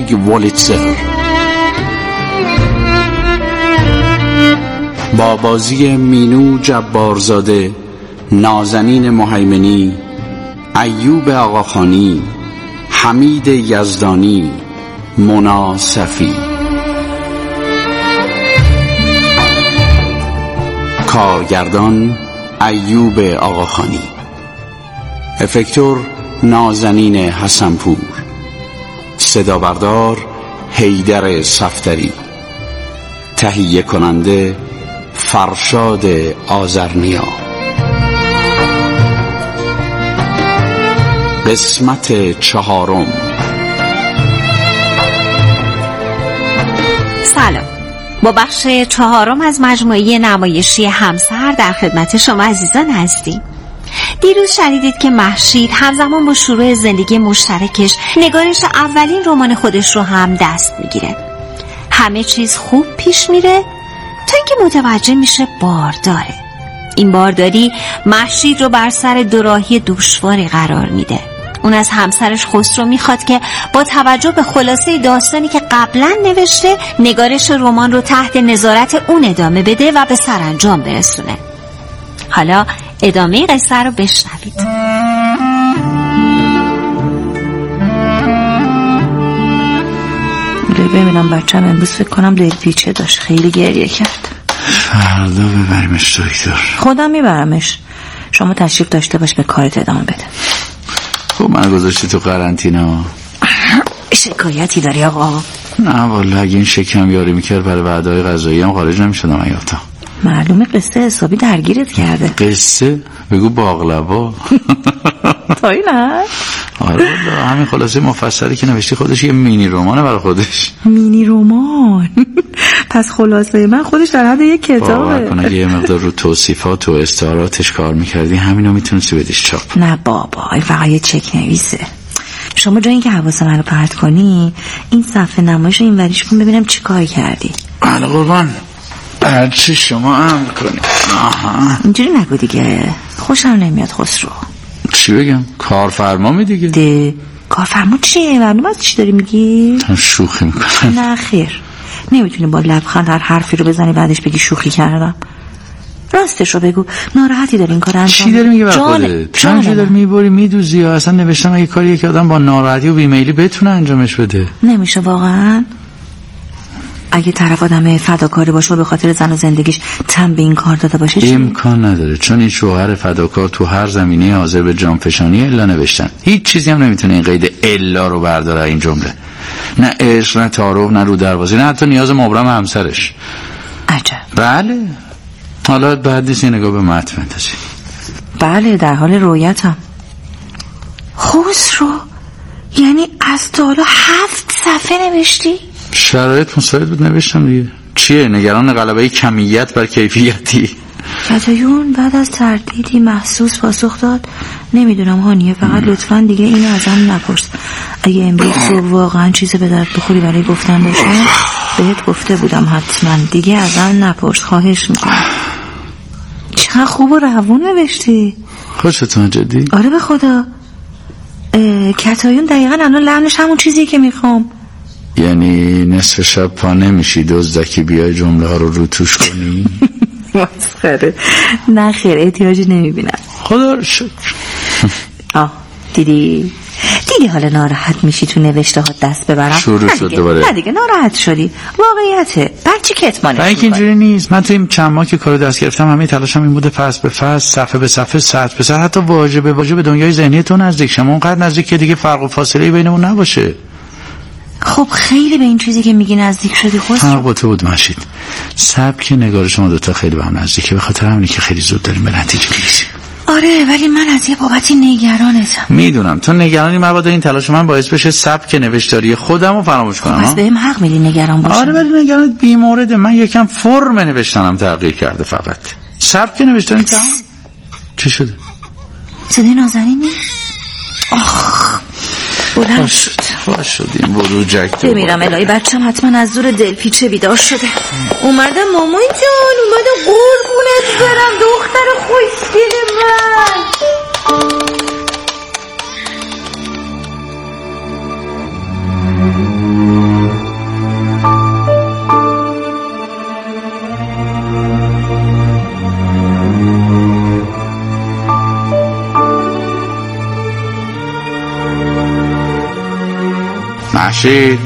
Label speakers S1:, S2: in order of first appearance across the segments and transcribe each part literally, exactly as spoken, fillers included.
S1: وولیتزر با بازی مینو جبارزاده، نازنین مهیمنی، ایوب آقاخانی، حمید یزدانی، مونا صفی. کارگردان ایوب آقاخانی، افکتور نازنین حسنپور، صدا بردار حیدر صفدری، تهیه کننده فرشاد آذرنیا. قسمت چهارم.
S2: سلام، با بخش چهارم از مجموعه نمایشی همسر در خدمت شما عزیزان هستیم. دیروز شنیدید که مهشید همزمان با شروع زندگی مشترکش نگارش اولین رمان خودش رو هم دست میگیره. همه چیز خوب پیش میره تا اینکه متوجه میشه بارداره. این بارداری مهشید رو بر سر دوراهی دشواری قرار میده. اون از همسرش خسرو میخواد که با توجه به خلاصه داستانی که قبلا نوشته نگارش رمان رو تحت نظارت اون ادامه بده و به سرانجام برسونه. حالا ادامه قصه رو بشنوید.
S3: ببینم بچه‌م امروز فکر کنم دل پیچه داشت، خیلی گریه کرد.
S4: فردا ببریمش دکتر.
S3: خودم میبرمش، شما تشریف داشته باش به کارت ادامه بده.
S4: خب من گذاشتی تو قرنطینه.
S3: شکایتی داری آقا؟
S4: نه والا اگه این شکم یاری میکرد برای وعده‌های غذایی هم خارج نمیشدم حیاتا.
S3: معلومه قصه حسابی درگیرت کرده.
S4: قصه؟ بگو باقلوا.
S3: تایی نه؟
S4: آره والا همین خلاصه مفصلی که نوشتی خودش یه مینی رمانه برای خودش.
S3: مینی رمان؟ پس خلاصه من خودش در حد یک کتابه.
S4: باور کن اگه یه مقدار رو توصیفات و استعاراتش کار میکردی همینو میتونستی بدیش چاپ.
S3: نه بابا این فقط یه چک نویسه. شما جای این که حواس من رو پرت کنی این صفحه نمایش رو این وریش کن ببینم چی کار کردی.
S4: بله قربان، هرچی شما امر کنی. آها
S3: اینجوری نگو دیگه، خوشم نمیاد خسرو.
S4: چی بگم؟ کارفرما می دیگه.
S3: ده کارفرما چیه؟ معلوم از چی داری میگی؟
S4: شوخی میکنم.
S3: نه خیر، نمیتونی با لبخند هر حرفی رو بزنی بعدش بگی شوخی کردم. راستش رو بگو، ناراحتی داری این کار انجام؟
S4: چی داری میگی برای خودت؟ چند داری میبری میدوزی یا اصلا نوشتم اگه کاریه که آدم با ناراحتی و بیمیلی بتونه انجامش بده.
S3: نمیشه واقعا. اگه طرف آدم فداکاری باشه و به خاطر زن و زندگیش تن به این کار داده باشه چی؟
S4: امکان نداره، چون این شوهر فداکار تو هر زمینه حاضر به جانفشانی الا نوشتن. هیچ چیزی هم نمیتونه این قید الا رو برداره این جمله. نه عشق، نه تعارف، نه رو دروازه، نه حتی نیاز مبرم همسرش.
S3: عجب.
S4: بله. حالا بعد نیست نگاه به متن بندازی.
S3: بله در حال رویتم. خسرو یعنی از تا حالا هفت صفحه نوشتی؟
S4: شرایط مساعد بود نوشتم دیگه. چیه نگران غلبه کمیت بر کیفیتی؟
S3: کتایون بعد از تردیدی محسوس پاسخ داد نمیدونم هانیه، فقط لطفاً دیگه اینو ازم نپرس. اگه امروز تو واقعا چیزی به درد بخوری برای گفتن باشه بهت گفته بودم حتما، دیگه ازم نپرس خواهش میکنم. چقدر خوب و روون نوشتی.
S4: خوشتون جدی؟
S3: آره به خدا. کتایون دقیقاً الان لعنش همون چیزیه که میخوام.
S4: یعنی نصف شب پا نمیشی دزدکی بیای جمله ها رو رو توش کنی؟
S3: مسخره. نه خیر احتیاجی نمیبینم
S4: خدا رو شکر.
S3: آه دیدی دیدی حالا ناراحت میشی تو نوشته ها دست ببرم.
S4: شروع شد دوباره.
S3: نه دیگه ناراحت شدی، واقعیته. بچه کتمانه.
S4: نه اینجوری نیست. من تو این چند ماه که کارو دست گرفتم همه تلاشم این بوده فصل به فصل، صفحه به صفحه، سطر به سطر، حتی واژه به واژه به دنیای ذهنی تو نزدیک شم، اونقدر نزدیک که دیگه فرق و فاصله بینمون نباشه.
S3: خب خیلی به این چیزی که میگی نزدیک شدی خود.
S4: فرق با تو بود مهشید. سبک نگار شما دوتا خیلی به هم نزدیکه، به خاطر همینه که خیلی زود داریم به نتیجه میرسیم.
S3: آره ولی من از یه بابتی نگرانتم.
S4: میدونم تو نگرانی، مبادا این تلاش من باعث بشه سبک نوشتاری خودم رو فراموش کنم.
S3: پس بهم حق میدی نگران باشم.
S4: آره ولی نگرانت بی‌مورده. من یکم فرم نوشتنم تغییر کرده، فقط سبک نوشتن کم. چی شده؟
S3: صدای نازنینی؟ آخ بلند شد.
S4: باش شدیم برو جک
S3: بمیرم الهی بچم حتما از زور دلپیچه بیدار شده. اومدم مامان جان، اومدم قربونت برم دختر خوشگل من.
S4: محشید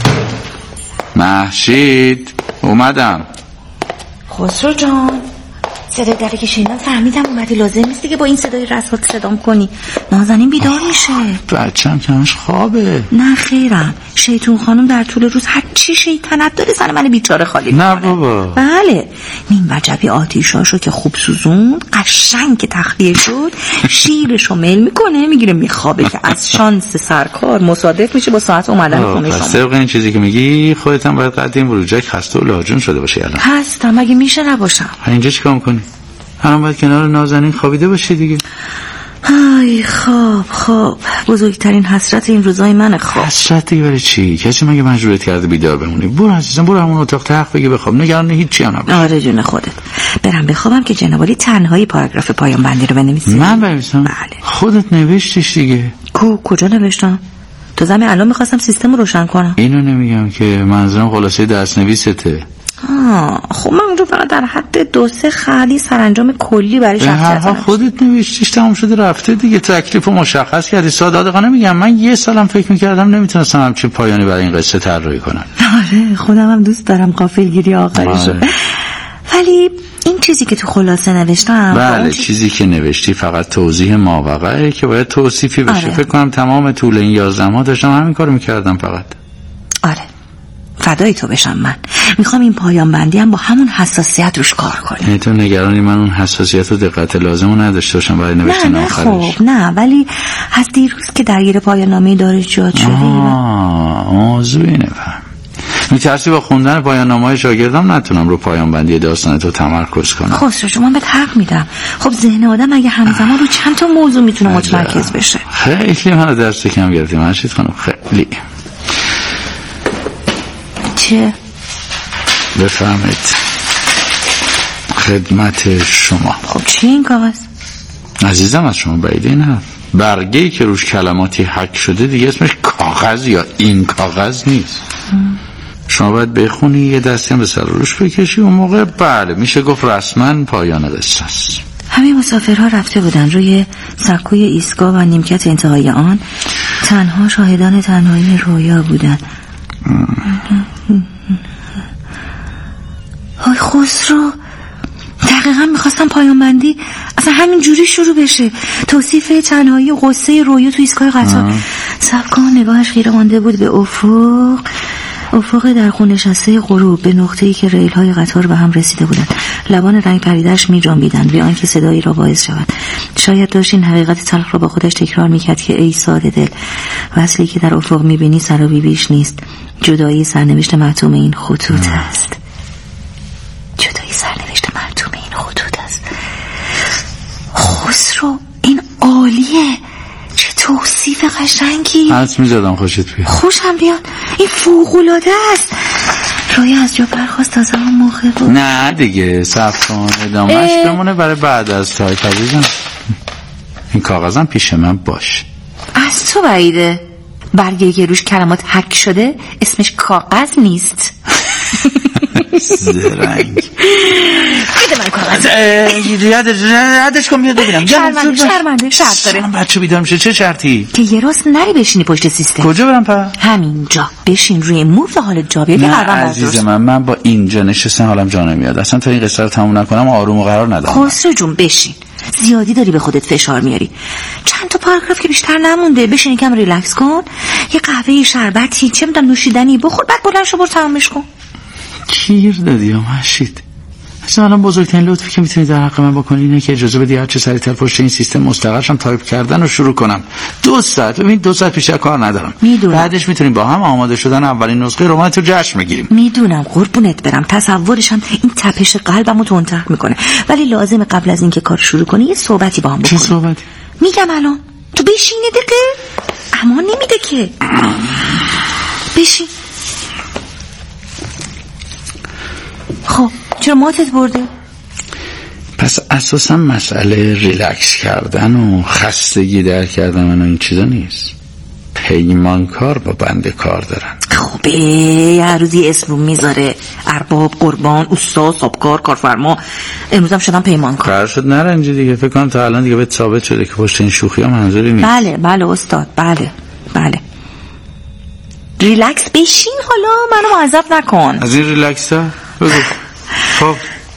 S4: محشید اومدم.
S3: خسرو جان صدای دره که شنیدم فهمیدم اومدی. لازم نیست دیگه با این صدای رسات صدام کنی. نازنین بیدار میشه.
S4: بچم کمش خوابه.
S3: نه خیرم، شیطون خانم در طول روز هر چی شیطنت داره سر من بیچاره خالی
S4: نه
S3: میکنه.
S4: بابا.
S3: بله نیم وجبی آتیشاشو که خوب سوزوند قشنگ که تخلیه شد شیرشو مل میکنه میگیره میخوابه که از شانس سرکار مصادف میشه با ساعت اومدن خونه شما.
S4: پس طبق این چیزی که میگی خودت هم باید قدیم بروجک خسته و لاجون شده باشی الان.
S3: هستم مگه میشه نباشم.
S4: اینجا چیکار میکنی؟ الان باید کنار نازنین خوابیده باشی دیگه.
S3: آی خواب خواب بزرگترین حسرت این روزای من خواب.
S4: حسرت دیگه برای چی؟ کسی مگه مجبورت کرده بیدار بمونی؟ برو عزیزم برو همون اتاق تخت بگی بخواب. نگران هیچی هم نباش.
S3: آره جون خودت. برم بخوابم که جنابالی تنهایی پاراگراف پایان بندی رو بنویسی.
S4: من بنویسم؟
S3: بله.
S4: خودت نوشتیش دیگه.
S3: کو کجا نوشتم؟ تو زمین الان میخواستم سیستم رو روشن کنم.
S4: اینو نمیگم که منظورم خلاصه دست نویسته.
S3: آه خب من اونجا فقط در حد دو سه خالی سرانجام کلی برای شخصیت
S4: هر حال خودت نوشتیش تمام شده رفته دیگه. تکلیفو مشخص کردی. صادقانه میگم من یه سالم فکر میکردم نمیتونستم همچین پایانی برای این قصه طراحی کنم.
S3: آره خودم هم دوست دارم غافلگیری آخریشو. ولی این چیزی که تو خلاصه نوشتم
S4: بله چیزی که نوشتی فقط توضیح ماوقعه که باید توصیفی بشه.
S3: آره.
S4: فکر کنم تمام طول این یازده ماه داشتم همین کارو میکردم فقط.
S3: آره فدای تو بشم. من میخوام این پایان بندی هم با همون حساسیت روش کار کنیم.
S4: یعنی تو نگرانی من اون حساسیت و دقت لازمو نداشته باشم برای نوشتن آخرش؟
S3: نه خب نه ولی از دیروز که درگیر پایان نامه دانشجویات شدی
S4: آه موضوع اینه. فهم میترسی با خوندن پایان نامه‌های شاگردام نتونم رو پایان بندی داستان تو تمرکز کنم.
S3: خسرو شما بهت حق میدم. خب ذهن آدم اگه همزمان رو چند تا موضوع میتونه متمرکز بشه.
S4: خیلی منو درس کم گرفتی منشید خانم. خیلی
S3: چه؟
S4: بفهمید خدمت شما.
S3: خب چی این کاغذ؟
S4: عزیزم از شما بعیده نه. برگه‌ای که روش کلماتی حک شده دیگه اسمش کاغذ یا این کاغذ نیست. ام. شما باید بخونی یه دستی هم به سر روش بکشی اون موقع بله میشه گفت رسما پایان قصه است.
S3: همه مسافرها رفته بودن روی سکوی ایستگاه و نیمکت انتهای آن تنها شاهدان تنهایی رویا بودن. های خسرو دقیقا میخواستم پایان بندی اصلا همین جوری شروع بشه. توصیف تنهایی و غصه رویا تو ایستگاه قطار. سبکان نگاهش خیره مانده بود به افق افق در خون نشسته غروب به نقطه‌ای که ریل‌های قطار به هم رسیده بودند. لبان رنگ پریده‌اش می‌جنبیدند بی آنکه صدایی را باعث شود. شاید داشت این حقیقت تلخ را با خودش تکرار می‌کرد که ای ساده دل، وصلی که در افق می‌بینی سر و بیش نیست. جدایی سرنوشت محتوم این خطوط است. جدایی سرنوشت محتوم این خطوط است. خسرو این عالیه. چه توصیف قشنگی.
S4: حس می‌زدم خوشت بیاد.
S3: خوشم بیاد. این فوق‌العاده است. رویا از جا برخواست تازه هم موقع بود.
S4: نه دیگه صبر کن ادامهش بمونه برای بعد از تایپ عزیزم. این کاغذم پیش من باش.
S3: از تو بعیده. برگه که روش کلمات حک شده اسمش کاغذ نیست.
S4: زرنگ.
S3: بده من کاغذ.
S4: یادش یادش کن بیاد ببینم.
S3: شرمنده شرمنده شرط داره.
S4: بچه بیدار میشه. چه شرطی؟
S3: که یه راست نری بشینی پشت سیستم.
S4: کجا برم پا؟
S3: همینجا بشین روی موف حالت جا بیاد.
S4: نه عزیز من من با اینجا نشستن حالم جا نمیاد. اصلا تا این قصه رو تموم نکنم آروم و قرار ندارم.
S3: خسرو جون بشین. زیادی داری به خودت فشار میاری. چند تا پاراگراف که بیشتر نمونده. بشین یکم ریلکس کن. یه قهوه شربتی چه میدونم نوشیدنی بخور بعد بلند شو برو تمامش کن.
S4: گیر دادی یا مشید. اصلا الان بزرگترین لطفی که میتونی در حق من بکنی اینه که اجازه بدی هر چه سریعتر پشت این سیستم مستقرشم تایپ کردن و شروع کنم. دو ساعت ببین دو ساعت بیشتر کار ندارم.
S3: میدونم.
S4: بعدش میتونیم با هم آماده شدن اولین نسخه رمان تو جشن بگیریم.
S3: میدونم قربونت برم. تصورشم این تپش قلبمو تندتر میکنه. ولی لازمه قبل از اینکه کار شروع کنی یه صحبتی با هم بکنیم.
S4: چه صحبتی؟
S3: میگم الان تو بشینه دقیقه. اما نمیده که. بشین. خب چرا ماتت برده؟
S4: پس اساسا مسئله ریلکس کردن و خستگی در کردن من و این چیزا نیست. پیمانکار با بنده کار دارن.
S3: خوبه هر روز یه اسم رو میذاره. ارباب، قربان، استاد، صابکار، کارفرما. امروز هم شدم پیمانکار.
S4: قرار شد نرنجی دیگه. فکر کنم تا الان دیگه بهت ثابت شده که پشت این شوخی ها منظوری نیست.
S3: بله بله استاد بله بله. ریلکس بشین، حالا منو معذب نکن.
S4: از این ریلکس ها بگو. خب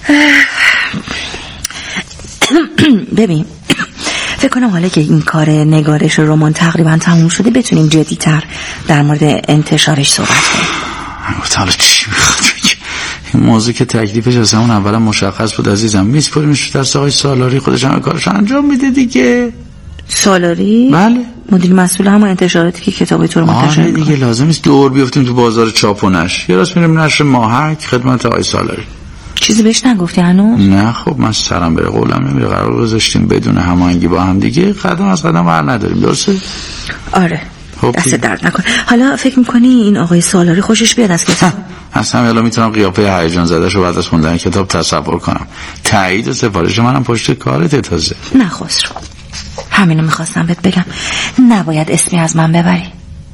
S3: ببین فکر کنم حالا که این کار نگارش رمان تقریبا تموم شده بتونیم جدی‌تر در مورد انتشارش صحبت کنیم.
S4: حالا چی میخواد بگی؟ این موضوع که تکلیفش از همون اولا مشخص بود عزیزم. میسپریمش در آقای سالاری، خودش هم کارش انجام میده دیگه.
S3: سالاری؟
S4: بله،
S3: مدیر مسئول همون انتشاراتی که کتابی تو رو منتشر میکنه.
S4: دیگه لازم نیست دور بیفتیم تو بازار چاپ و نشر. یه راست میریم نشر ماهک خدمت آقای سالاری.
S3: چیزی بهش نگفتی هنوز؟
S4: نه خب من سرم بره قولم نمیره. قرار گذاشتیم بدون هماهنگی با هم دیگه قدم از قدم ور نداریم. درسته؟
S3: آره.
S4: خب
S3: دست درد نکن. حالا فکر میکنی این آقای سالاری خوشش بیاد از کتاب؟
S4: اصلا الان میتونم قیافه هیجان زدهشو بعد از خوندن کتاب تصور کنم. تایید و سفارش منم پشت کارت تازه.
S3: نه خسرو، همینو میخواستم بهت بگم. نباید اسمی از من ببری.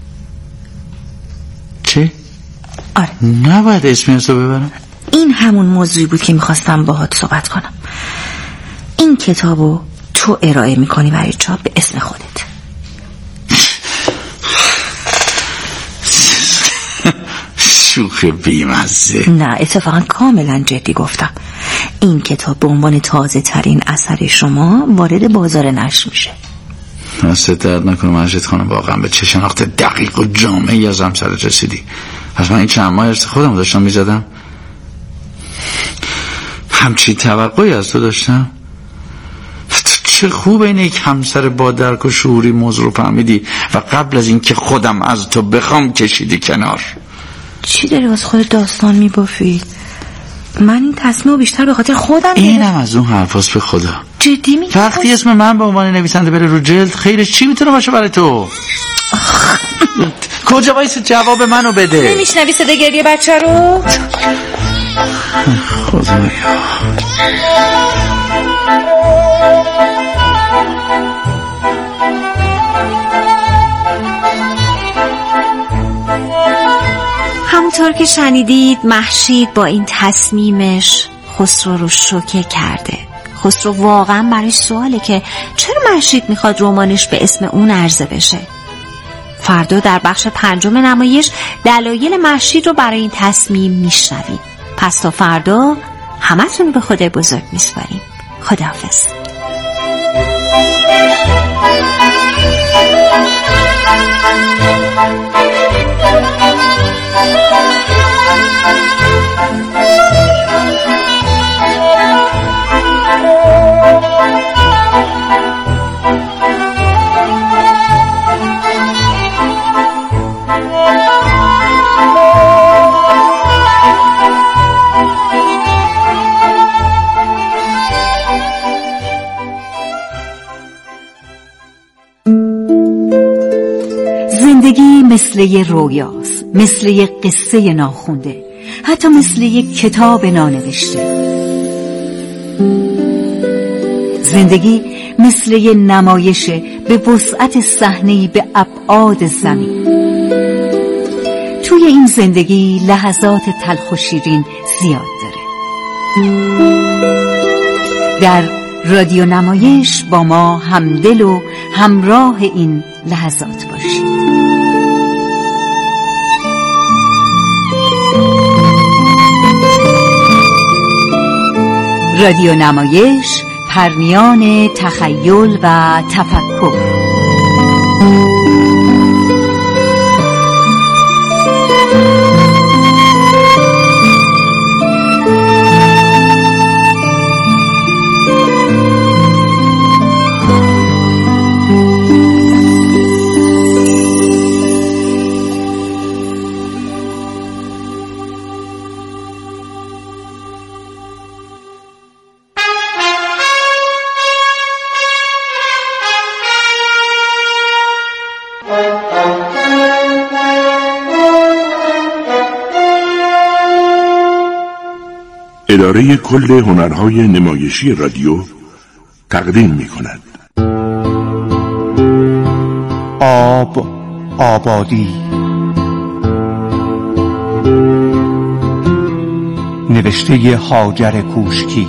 S4: چه؟
S3: آره
S4: نباید اسمی از تو ببرم؟
S3: این همون موضوعی بود که میخواستم باهات صحبت کنم. این کتابو تو ارائه میکنی برای چاپ به اسم خودت.
S4: شوخ بیمزه.
S3: نه اتفاقا کاملا جدی گفتم. این کتاب به عنوان تازه ترین اثر شما وارد بازار نشر میشه.
S4: دست درد نکنه مجید خانم، واقعا به چه شناخت دقیق و جامعی از همسرت رسیدی. پس من این چند ماه ارث خودم داشتم میزدم. همچین توقعی از تو داشتم. چه خوب اینه یک همسر با درک و شعوری موضوع رو فهمیدی و قبل از این که خودم از تو بخوام کشیدی کنار.
S3: چی داری واسه خودت داستان میبافی؟ من این تصمیم بیشتر به خاطر خودم
S4: اینم از اون حرفاست. به خدا
S3: جدی میگی؟
S4: وقتی اسم من به عنوان نویسنده بره رو جلد خیرش چی میتونه باشه برای تو؟ کجا وایس جواب منو بده؟
S3: نمیشنوی صدای گریه بچه رو؟
S4: خدایا
S2: همونطور که شنیدید مهشید با این تصمیمش خسرو رو شوکه کرده. خسرو واقعا براش سواله که چرا مهشید میخواد رمانش به اسم اون عرضه بشه. فردا در بخش پنجم نمایش دلایل مهشید رو برای این تصمیم میشنوید. پس تا فردا همتون به خدای بزرگ میسپاریم. خداحافظ.
S5: زندگی مثل یه رویاست، مثل یه قصه ناخونده، حتی مثل یه کتاب نانوشته. زندگی مثل یه نمایشه به وسعت صحنه‌ای به ابعاد زمین. توی این زندگی لحظات تلخ و شیرین زیاد داره. در رادیو نمایش با ما همدل و همراه این لحظات باشید. رادیو نمایش، پرمیان تخیل و تفکر.
S6: اداره کل هنرهای نمایشی رادیو تقدیم می کند.
S7: آب آبادی، نوشته هاجر کوشکی،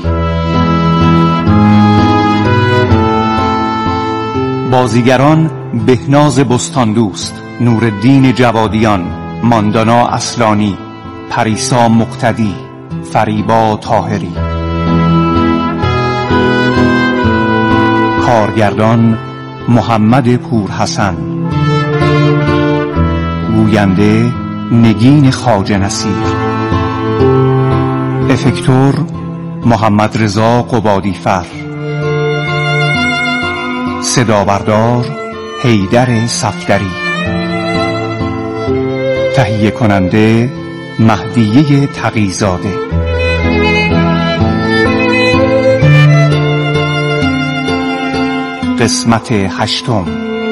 S7: بازیگران بهناز بستاندوست، نورالدین جوادیان، ماندانا اصلانی، پریسا مقتدی، فریبا طاهری. کارگردان محمد پورحسن. گوینده نگین خواجه نصیر. افکتور محمد رضا قبادیفر. صدا بردار حیدر صفدری. تهیه کننده مهدیه تقی‌زاده. قسمت هشتم.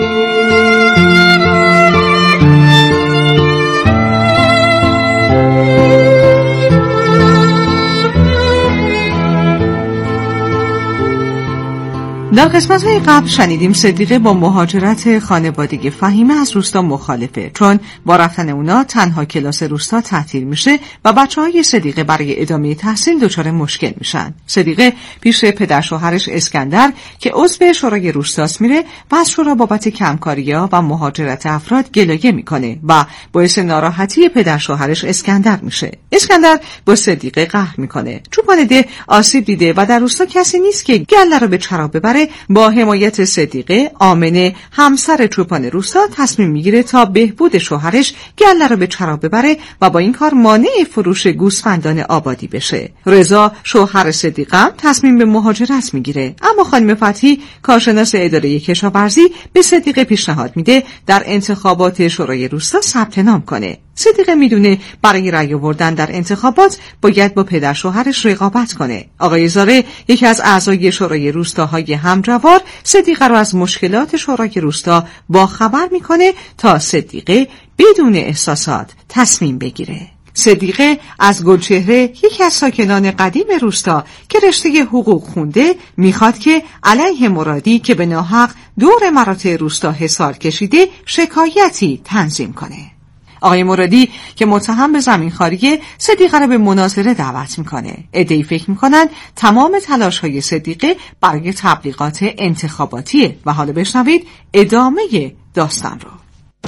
S8: در قسمت‌های قبل شنیدیم صدیقه با مهاجرت خانوادگی فهیمه از روستا مخالفه، چون با رفتن اونا تنها کلاس روستا تعطیل میشه و بچه‌های صدیقه برای ادامه تحصیل دچار مشکل میشن. صدیقه پیش پدر شوهرش اسکندر که عضو شورای روستاست میره و از شورا بابت کمکاری‌ها و مهاجرت افراد گلایه میکنه و باعث ناراحتی پدر شوهرش اسکندر میشه. اسکندر با صدیقه قهر میکنه. چوپان ده آسیب دیده و در روستا کسی نیست که گله رو به چرا ببره. با حمایت صدیقه، آمنه همسر چوپان روستا تصمیم میگیره تا بهبود شوهرش گله رو به چرا ببره و با این کار مانع فروش گوسفندان آبادی بشه. رضا شوهر صدیقه هم تصمیم به مهاجرت میگیره، اما خانم فتحی کارشناس اداره کشاورزی به صدیقه پیشنهاد میده در انتخابات شورای روستا ثبت نام کنه. صدیقه میدونه برای رأی آوردن در انتخابات باید با پدر شوهرش رقابت کنه. آقای زاره یکی از اعضای شورای روستاهای همجوار صدیقه رو از مشکلات شورای روستا با خبر میکنه تا صدیقه بدون احساسات تصمیم بگیره. صدیقه از گلچهره، یکی از ساکنان قدیم روستا که رشته حقوق خونده، میخواد که علیه مرادی که به ناحق دور مراتع روستا حصار کشیده شکایتی تنظیم کنه. آقای مرادی که متهم به زمینخواریه صدیقه را به مناظره دعوت میکنه. عده‌ای فکر میکنن تمام تلاش‌های صدیقه برای تبلیغات انتخاباتیه و حالا بشنوید ادامه داستان رو.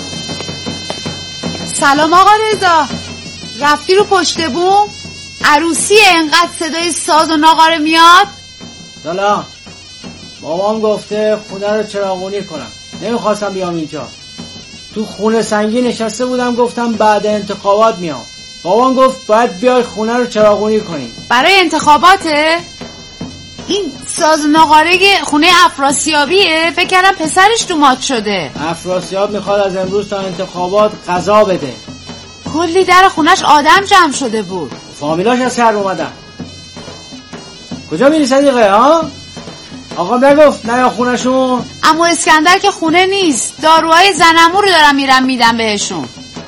S9: سلام آقا رضا، رفتی رو پشت بوم؟ عروسیه انقدر صدای ساز و ناقاره میاد؟
S10: سلام، بابام گفته خونه رو چراغونی کنم، نمیخواستم بیام اینجا. تو خونه سنگی نشسته بودم، گفتم بعد انتخابات میام. بابام گفت باید بیای خونه رو چراغونی کنیم.
S9: برای انتخاباته؟ این ساز ناقاره خونه افراسیابیه؟ فکر کردم پسرش دومات شده.
S10: افراسیاب میخواد از امروز تا انتخابات قضا بده.
S9: کلی در خونش آدم جمع شده بود.
S10: فامیلاش از شهر اومدن. کجا میری صدیقه ها؟ آقا نگفت نه یا خونشون؟
S9: اما اسکندر که خونه نیست، داروهای زنمو رو دارم میرم میدم بهشون.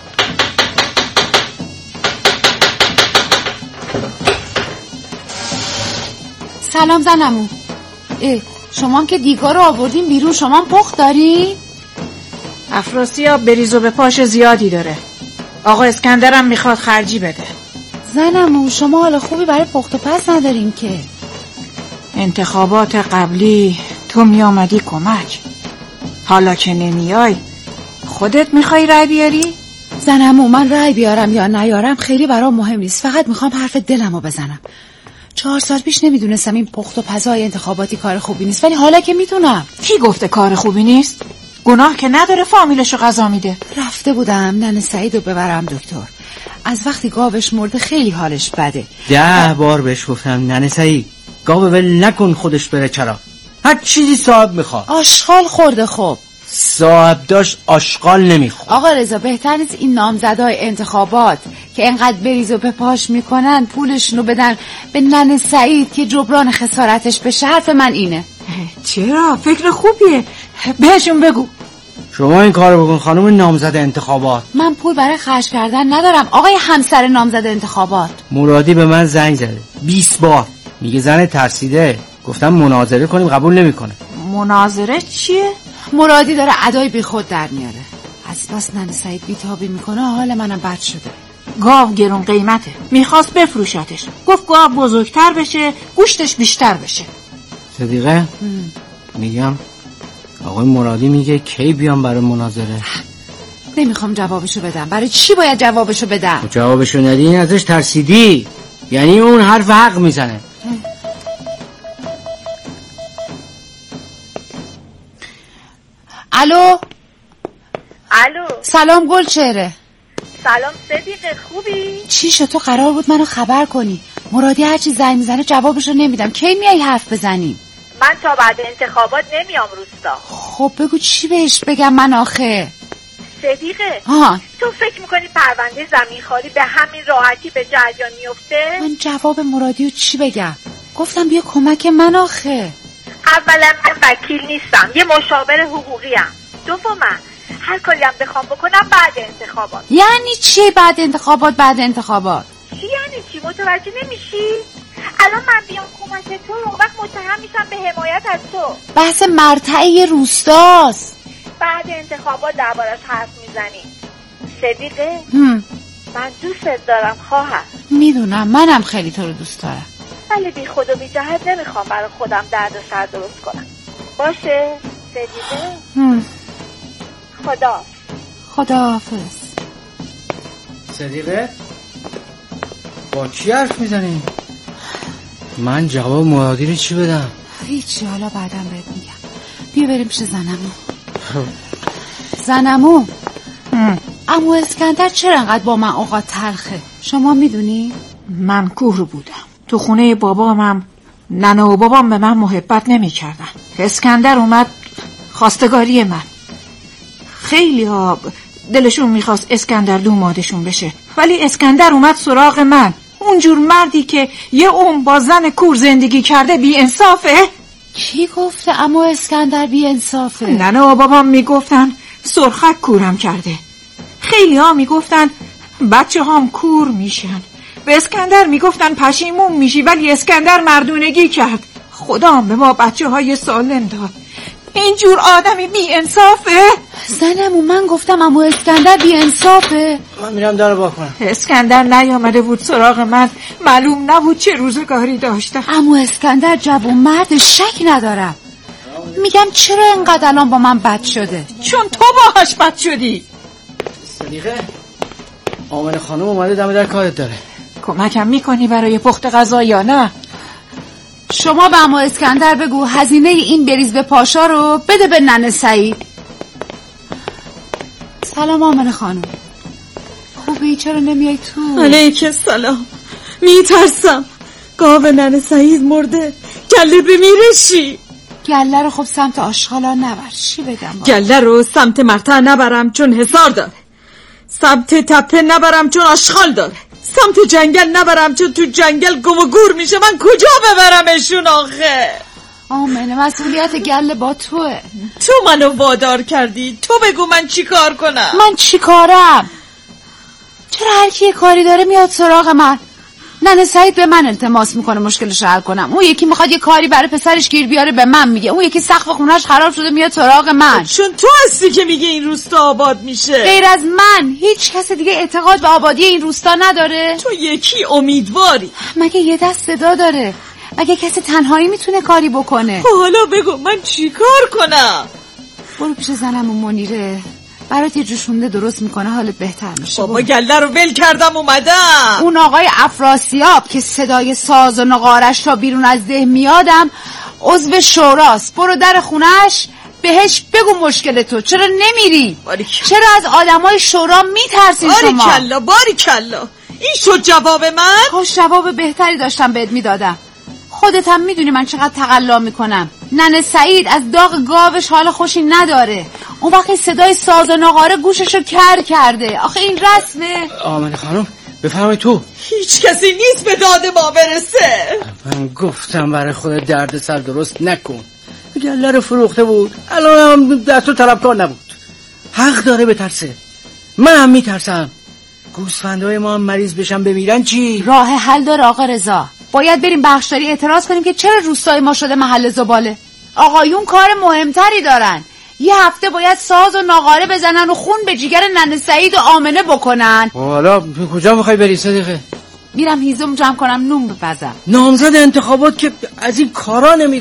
S9: سلام زنمو. اه شما هم که دیگار رو آوردین بیرون، شما هم پخت داری؟
S11: افراسیاب بریز و به پاش زیادی داره. آقا اسکندرم میخواد خرجی بده.
S9: زنمو شما حال خوبی برای پخت و پس ندارین که.
S11: انتخابات قبلی تو می آمدی کمک، حالا که نمیای خودت میخوای رای بیاری؟
S9: زنمو من رای بیارم یا نیارم خیلی برام مهم نیست، فقط میخوام حرف دلمو بزنم. چهار سال پیش نمیدونستم این پخت و پزای انتخاباتی کار خوبی نیست، ولی حالا که میدونم.
S11: کی گفته کار خوبی نیست؟ گناه که نداره فامیلشو قضا میده.
S9: رفته بودم ننه سعیدو ببرم دکتر، از وقتی گاوش مرده خیلی حالش بده.
S10: ده بار بهش گفتم ننه سعید گاو ول نکن خودش بره چرا، هر چیزی صاحب میخواد.
S9: آشغال خورده. خب
S10: صاحب داشت آشغال نمیخواد.
S9: آقا رضا بهتر نیست این نامزدای انتخابات که انقدر بریز و بپاش میکنن پولشونو بدن به ننه سعید که جبران خسارتش بشه؟ حرف من اینه.
S11: چرا؟ فکر خوبیه، بهشون بگو.
S10: شما این کارو بکن خانم نامزد انتخابات.
S9: من پول برای خرج کردن ندارم آقای همسر نامزد انتخابات.
S10: مرادی به من زنگ زده بیست بار، میگه زن ترسیده. گفتم مناظره کنیم، قبول نمیکنه.
S11: مناظره چیه؟
S9: مرادی داره ادای بی خود در میاره. از بس ننه سعید بیتابی میکنه حال منم بد شده.
S11: گاو گرون قیمته، میخواست بفروشتش، گفت گاو بزرگتر بشه گوشتش بیشتر بشه.
S9: نمیخوام جوابشو بدم. برای چی باید جوابشو بدم؟
S10: جوابشو ندی این ازش ترسیدی، یعنی اون حرف حق میزنه.
S9: الو
S12: الو
S9: سلام گلچهره.
S12: سلام صدیقه، خوبی؟
S9: چی شد؟ تو قرار بود منو خبر کنی. مرادی هرچی زنگ میزنه جوابشو نمیدم. کی میای حرف بزنیم؟
S12: من تا بعد انتخابات نمیام روستا.
S9: خب بگو چی بهش بگم من آخه؟
S12: صدیقه
S9: آه.
S12: تو فکر میکنی پرونده زمین خالی به همین راحتی به جریان میفته؟
S9: من جواب مرادی رو چی بگم؟ گفتم بیا کمک من آخه.
S12: اولا من وکیل نیستم، یه مشاور حقوقی ام. دوما هر کاری هم بخوام بکنم بعد انتخابات.
S9: یعنی چی بعد انتخابات؟ بعد انتخابات
S12: چی یعنی چی؟ متوجه نمیشی؟ الان من بیام کمک تو اون وقت متهم میشم به حمایت از تو.
S9: بحث مرتعه روستاست.
S12: بعد انتخابات دربارش حرف میزنی. صدیقه
S9: هم.
S12: من دوستت دارم خواهر.
S9: میدونم منم خیلی تو رو دوست دارم،
S12: ولی بی خود و بی جهت نمیخوام برای خودم درد سر درست کنم. باشه صدیقه؟
S9: هم.
S12: خدا
S9: خداحافظ.
S10: صدیقه با کی حرف میزنی؟ من جواب مرادی رو چی بدم؟
S9: هیچی، حالا بعدم بهت میگم. بیا بریم پیش زنمو. زنمو عمو اسکندر چرا انقدر با من اوقات تلخه؟ شما میدونی؟
S11: من کور بودم تو خونه بابامم. ننه و بابام به من محبت نمی کردن. اسکندر اومد خواستگاری من. خیلی ها دلشون میخواست اسکندر دومادشون بشه، ولی اسکندر اومد سراغ من. اونجور مردی که یه اون با زن کور زندگی کرده بی انصافه؟
S9: کی گفته اما اسکندر بی انصافه؟
S11: ننه و بابام میگفتن سرخک کورم کرده. خیلی ها میگفتن بچه هام کور میشن. به اسکندر میگفتن پشیمون میشی، ولی اسکندر مردونگی کرد. خدا هم به ما بچه های سالم داد. اینجور آدمی بی انصافه؟
S9: زنمو من گفتم امو اسکندر بی انصافه.
S10: من میرم در با کنم.
S11: اسکندر نیامده بود سراغ من، معلوم نبود چه روزگاری داشتم.
S9: امو اسکندر جوون مرد، شک ندارم. میگم چرا اینقدر الان با من بد شده؟
S11: چون تو باهاش بد شدی.
S10: صدیقه آمنه خانم اومده دم در کارت داره.
S11: کمکم میکنی برای پخت غذا یا نه؟
S9: شما به امو اسکندر بگو هزینه این بریز به پاشا رو بده به ننه سعید. سلام آمنه خانم، خوبی؟ چرا نمیای تو؟
S13: علیک سلام. میترسم گاو ننه سعید مرده، گله بمیرشی.
S9: گله رو خب سمت آشغالا نبر. چی بگم؟
S13: گله رو سمت مرتع نبرم چون حصار داره، سمت تپه نبرم چون آشغال داره، سمت جنگل نبرم چون تو جنگل گم و گور میشه. من کجا ببرمشون آخه؟
S9: آمنه مسئولیت گله با توه.
S13: تو منو وادار کردی، تو بگو من چی کار کنم.
S9: من چی کارم؟ چرا هر کی کاری داره میاد سراغ من؟ ننه سعید به من التماس میکنه مشکلش حل کنم، اون یکی میخواد یه کاری برای پسرش گیر بیاره به من میگه، اون یکی سقف خونه‌اش خراب شده میاد سراغ من.
S13: چون تو هستی که میگه این روستا آباد میشه.
S9: غیر از من هیچ کس دیگه اعتقاد به آبادی این روستا نداره.
S13: تو یکی امیدواری.
S9: مگه یه دست صدا داره؟ مگه کسی تنهایی میتونه کاری بکنه؟
S13: حالا بگو من چی کار کنم؟
S9: برو پیش زنم و منیره، برات یه جوشونده درست میکنه، حالت بهتر میشه.
S13: بابا گله رو ول کردم اومدم.
S9: اون آقای افراسیاب که صدای ساز و نقارش تا بیرون از ده میادم عضو شوراست. برو در خونش بهش بگو مشکل تو. چرا نمیری؟
S13: باریکلا.
S9: چرا از آدمای شورا میترسین شما؟
S13: باریکلا باریکلا. این شد جواب من؟
S9: کاش جواب بهتری داشتم بهت میدادم. خودت هم میدونی من چقدر تقلا میکنم. ننه سعید از داغ گاوش حال خوشی نداره. اون وقتی صدای ساز و نقاره گوششو کر کرده. آخه این رسمه؟
S10: آمنه خانم بفرمای تو.
S13: هیچ کسی نیست به داد ما برسه.
S10: من گفتم برای خودت درد سر درست نکن. گله رو فروخته بود، الان هم دست و طلبکار نبود. حق داره بترسه، من هم میترسم. گوسفندهای ما هم مریض بشن بمیرن چی؟
S9: راه حل داره آقا رضا. باید بریم بخشداری اعتراض کنیم که چرا روستای ما شده محل زباله. آقایون کار مهمتری دارن. یه هفته باید ساز و ناقاره بزنن و خون به جیگر ننه سعید و آمنه بکنن.
S10: حالا کجا میخوای بری صدیقه؟
S9: میرم هیزم جمع کنم نون بپزم.
S10: نامزد انتخابات که از این کارا نمی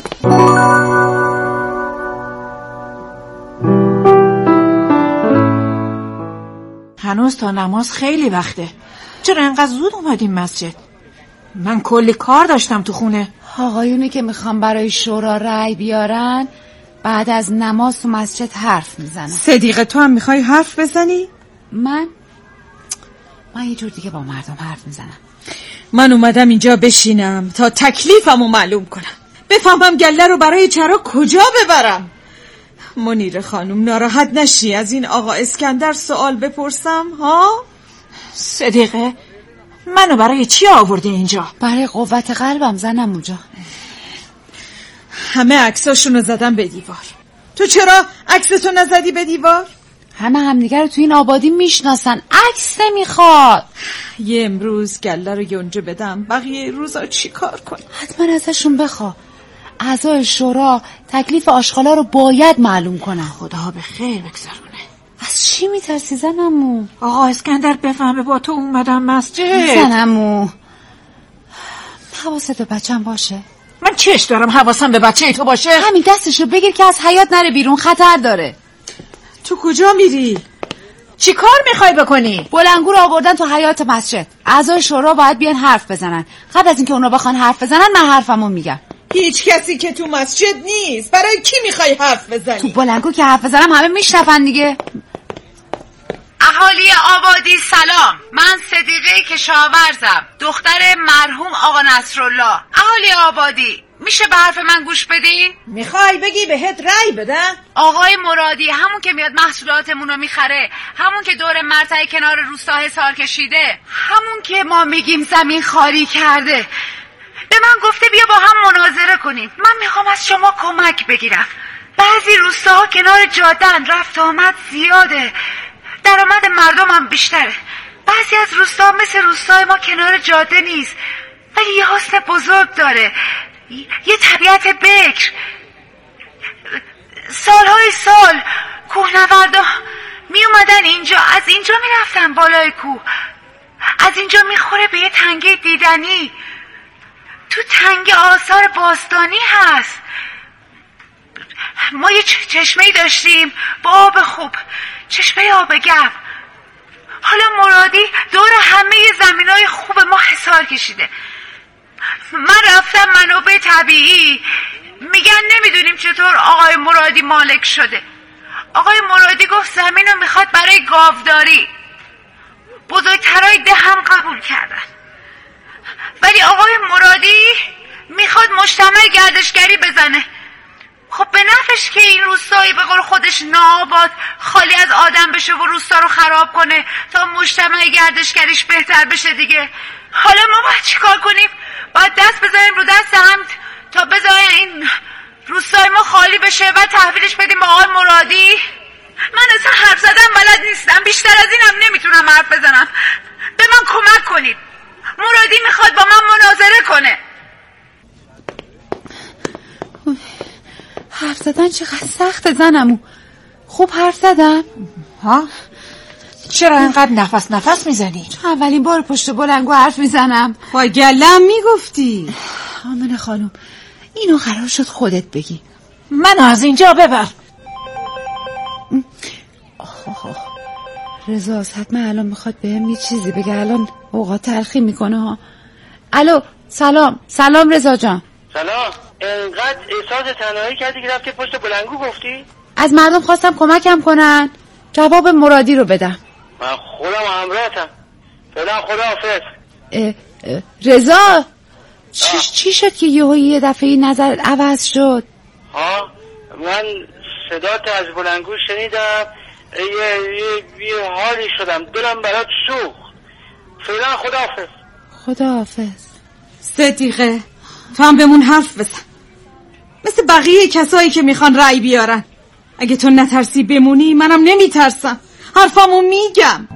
S11: هنوز تا نماز خیلی وقته. چرا انقدر زود اومدیم مسجد؟ من کلی کار داشتم تو خونه.
S9: آقایونی که میخوام برای شورا رأی بیارن بعد از نماز تو مسجد حرف میزنن.
S13: صدیقه تو هم میخوای حرف بزنی؟
S9: من من یه جور دیگه با مردم حرف میزنم.
S13: من اومدم اینجا بشینم تا تکلیفمو معلوم کنم، بفهمم گله رو برای چرا کجا ببرم. منیره خانم ناراحت نشی از این آقا اسکندر سوال بپرسم ها؟
S11: صدیقه منو برای چی آورده اینجا؟
S9: برای قوت قلبم زنم اونجا.
S13: همه عکساشونو زدم به دیوار، تو چرا عکستو نزدی به دیوار؟
S9: همه همدیگه رو تو این آبادی میشناسن، عکس نمیخواد.
S13: یه امروز گله رو یونجه بدم، بقیه روزا چی کار کنم؟
S9: حتما ازشون بخوا. اعضای شورا تکلیف آشغالا رو باید معلوم کنن.
S11: خدا به خیر بگذرونه.
S9: از چی میترسی زنمو؟
S11: آقا اسکندر بفهمه با تو اومدم مسجد.
S9: زنمو حواست به بچم باشه.
S11: من چش دارم حواسم به بچه تو باشه؟
S9: همین دستشو بگیر که از حیاط نره بیرون، خطر داره.
S13: تو کجا میری؟
S11: چی کار میخوای بکنی؟
S9: بلنگو رو آوردن تو حیاط مسجد. اعضای شورا باید بیان حرف بزنن. قبل از اینکه اونا بخوان حرف بزنن من حرفمو میگم.
S13: هیچ کسی که تو مسجد نیست، برای کی میخوای حرف بزنی؟
S9: تو بلنگو که حرف بزنم همه میشنفن دیگه.
S14: اهالی آبادی سلام، من صدیقه کشاورزم، دختر مرحوم آقا نصرالله. اهالی آبادی میشه به حرف من گوش بدین؟
S11: میخوای بگی بهت رأی بدن؟
S14: آقای مرادی همون که میاد محصولاتمون رو میخره، همون که دور مرتع کنار روستا حصار کشیده، همون که ما میگیم زمین خالی کرده، به من گفته بیا با هم مناظره کنیم. من میخوام از شما کمک بگیرم. بعضی روستاها کنار جاده‌ان، رفت آمد زیاده، درآمد مردم هم بیشتره. بعضی از روستا مثل روستای ما کنار جاده نیست، ولی یه حسن بزرگ داره، یه طبیعت بکر. سالهای سال کوهنوردا می اومدن اینجا، از اینجا می رفتن بالای کوه، از اینجا می خوره به یه تنگه دیدنی. تو تنگه آثار باستانی هست. ما یه چشمه‌ای داشتیم با آب خوب، چشمه آب گرم. حالا مرادی دور همه زمینای خوب ما حصار کشیده. من رفتم منابع طبیعی، میگن نمیدونیم چطور آقای مرادی مالک شده. آقای مرادی گفت زمین رو میخواد برای گاوداری. بزرگترای ده هم قبول کردن، ولی آقای مرادی میخواد مجتمع گردشگری بزنه. خب به نفعش که این روستایی به قول خودش ناآباد خالی از آدم بشه و روستا رو خراب کنه تا مجتمع گردشگریش بهتر بشه دیگه. حالا ما باید چی کار کنیم؟ باید دست بذاریم رو دست هم تا بذاریم این روستای ما خالی بشه و تحویلش بدیم با آقای مرادی؟ من اصلا حرف زدن بلد نیستم، بیشتر از اینم نمیتونم حرف بزنم. به من کمک کنید. مرادی میخواد با من مناظره کنه.
S9: حرف زدن چقدر سخت زنمو. خوب حرف زدم؟
S11: ها؟ چرا اینقدر نفس نفس میزنی؟
S9: اولین بار پشت بلنگو حرف میزنم.
S13: با گلم میگفتی.
S9: آمنه خانم اینو قرار شد خودت بگی.
S11: منو از اینجا ببر.
S9: رضا حتما الان میخواد بهم یه چیزی بگه، الان اوقات تلخی میکنه ها. الو سلام. سلام رضا جان.
S15: سلام. انقدر احساس تنهایی کردی که رفتی پشت بلنگو گفتی؟
S9: از مردم خواستم کمکم کنن، جواب مرادی رو بدم.
S15: من خودم همراهتم. فعلا خداحافظ.
S9: رضا چی, چی شد که یهو یه دفعه نظرت عوض شد؟
S15: ها من صدات از بلنگو شنیدم، یه, یه, یه حالی شدم، دلم برات سوخت. فعلا خداحافظ.
S9: خداحافظ.
S13: صدیقه تو هم بمون حرف بزن مثل بقیه کسایی که میخوان رأی بیارن. اگه تو نترسی بمونی منم نمیترسم، حرفامو میگم.